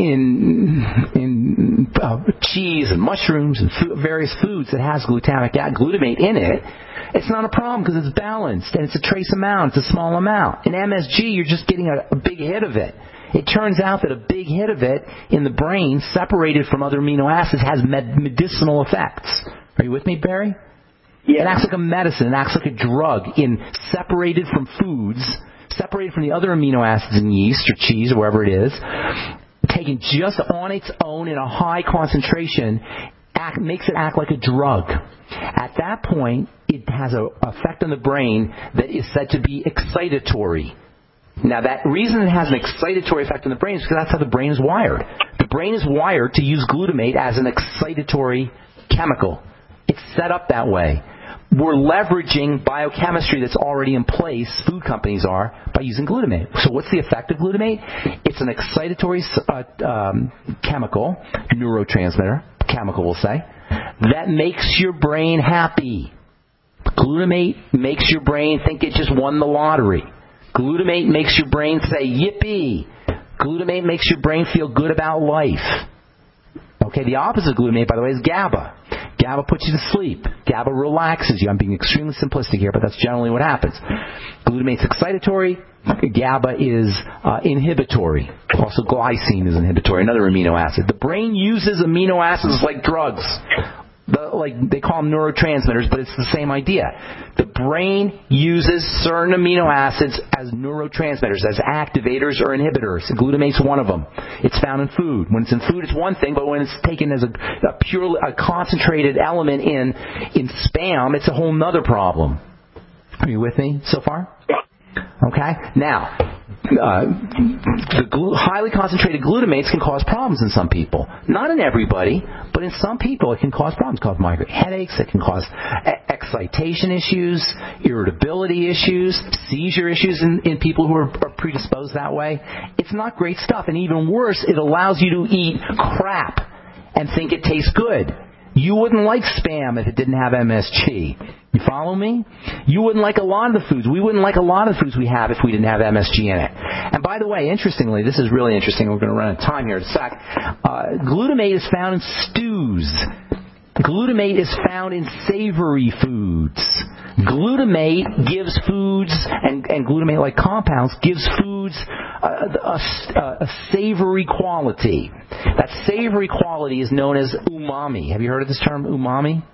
in in uh, cheese and mushrooms and food, various foods that has glutamic glutamate in it, it's not a problem because it's balanced and it's a trace amount, it's a small amount. In M S G, you're just getting a, a big hit of it. It turns out that a big hit of it in the brain, separated from other amino acids, has med- medicinal effects. Are you with me, Barry? Yeah. It acts like a medicine. It acts like a drug in separated from foods, separated from the other amino acids in yeast or cheese or wherever it is, taken just on its own in a high concentration, act, makes it act like a drug. At that point, it has an effect on the brain that is said to be excitatory. Now, that reason it has an excitatory effect on the brain is because that's how the brain is wired. The brain is wired to use glutamate as an excitatory chemical. It's set up that way. We're leveraging biochemistry that's already in place, food companies are, by using glutamate. So what's the effect of glutamate? It's an excitatory uh, um, chemical, neurotransmitter, chemical we'll say, that makes your brain happy. Glutamate makes your brain think it just won the lottery. Glutamate makes your brain say, yippee. Glutamate makes your brain feel good about life. Okay, the opposite of glutamate, by the way, is GABA. GABA puts you to sleep. GABA relaxes you. I'm being extremely simplistic here, but that's generally what happens. Glutamate's excitatory. GABA is uh, inhibitory. Also, glycine is inhibitory, another amino acid. The brain uses amino acids like drugs. The, like they call them neurotransmitters, but it's the same idea. The brain uses certain amino acids as neurotransmitters, as activators or inhibitors. Glutamate's one of them. It's found in food. When it's in food, it's one thing, but when it's taken as a, a purely a concentrated element in in Spam, it's a whole other problem. Are you with me so far? Okay. Now, uh, the glu- highly concentrated glutamates can cause problems in some people. Not in everybody, but in some people it can cause problems. It can cause migraine headaches. It can cause e- excitation issues, irritability issues, seizure issues in, in people who are, are predisposed that way. It's not great stuff. And even worse, it allows you to eat crap and think it tastes good. You wouldn't like Spam if it didn't have M S G. You follow me? You wouldn't like a lot of the foods. We wouldn't like a lot of the foods we have if we didn't have M S G in it. And by the way, interestingly, this is really interesting. We're going to run out of time here in a sec. Uh, glutamate is found in stews. Glutamate is found in savory foods. Glutamate gives foods, and, and glutamate-like compounds, gives foods a, a, a savory quality. That savory quality is known as umami. Have you heard of this term, umami?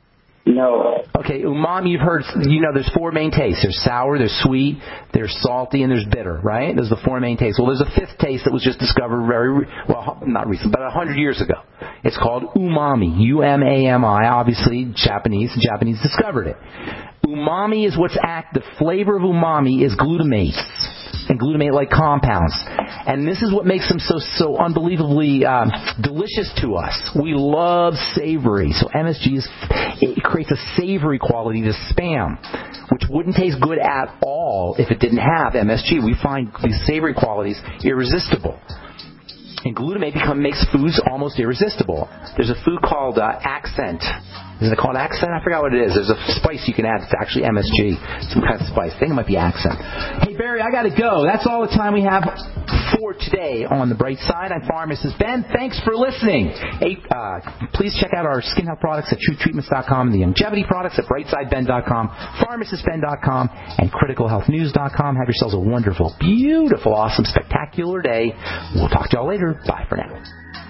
No. Okay, umami, you've heard, you know, there's four main tastes. There's sour, there's sweet, there's salty, and there's bitter, right? Those are the four main tastes. Well, there's a fifth taste that was just discovered very, well, not recent, but a hundred years ago. It's called umami, U M A M I. Obviously, Japanese, the Japanese discovered it. Umami is what's act, the flavor of umami is glutamate and glutamate-like compounds. And this is what makes them so so unbelievably um, delicious to us. We love savory. So M S G is, it creates a savory quality to Spam, which wouldn't taste good at all if it didn't have M S G. We find these savory qualities irresistible. And glutamate become, makes foods almost irresistible. There's a food called uh, Accent. Is it called Accent? I forgot what it is. There's a spice you can add. It's actually M S G. Some kind of spice. I think it might be Accent. Hey, Barry, I got to go. That's all the time we have for today on The Bright Side. I'm Pharmacist Ben. Thanks for listening. Hey, uh, please check out our skin health products at True Treatments dot com and the longevity products at Brightside Ben dot com, Pharmacist Ben dot com, and Critical Health News dot com. Have yourselves a wonderful, beautiful, awesome, spectacular day. We'll talk to y'all later. Bye for now.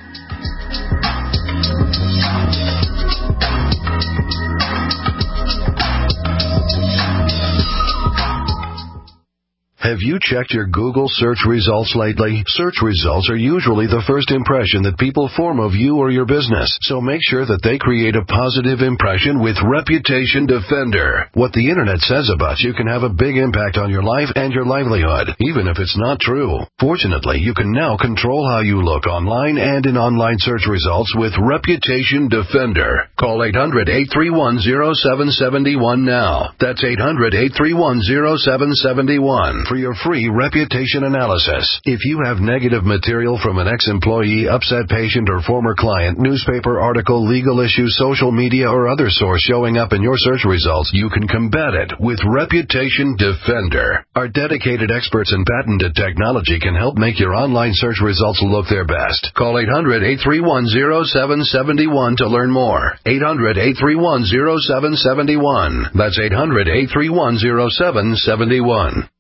Have you checked your Google search results lately? Search results are usually the first impression that people form of you or your business, so make sure that they create a positive impression with Reputation Defender. What the internet says about you can have a big impact on your life and your livelihood, even if it's not true. Fortunately, you can now control how you look online and in online search results with Reputation Defender. Call eight hundred, eight three one, zero seven seven one now. That's eight hundred, eight three one, zero seven seven one. For your free reputation analysis. If you have negative material from an ex-employee, upset patient, or former client, newspaper article, legal issue, social media, or other source showing up in your search results, you can combat it with Reputation Defender. Our dedicated experts in patented technology can help make your online search results look their best. Call eight hundred, eight three one, zero seven seven one to learn more. eight hundred, eight three one, zero seven seven one. That's eight hundred, eight three one, zero seven seven one.